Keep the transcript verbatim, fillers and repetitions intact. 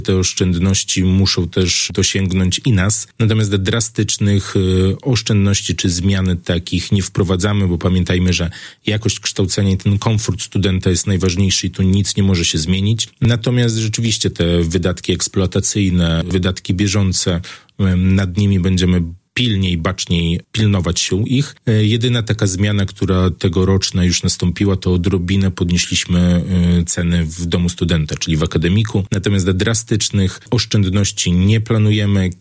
Te oszczędności muszą też dosięgnąć i nas. Natomiast drastycznych oszczędności czy zmian takich nie wprowadzamy, bo pamiętajmy, że jakość kształcenia i ten komfort studenta jest najważniejszy i tu nic nie może się zmienić. Natomiast rzeczywiście te wydatki eksploatacyjne, wydatki bieżące, nad nimi będziemy pilniej, baczniej pilnować się ich. Jedyna taka zmiana, która tegoroczna już nastąpiła, to odrobinę podnieśliśmy ceny w domu studenta, czyli w akademiku. Natomiast drastycznych oszczędności nie planujemy.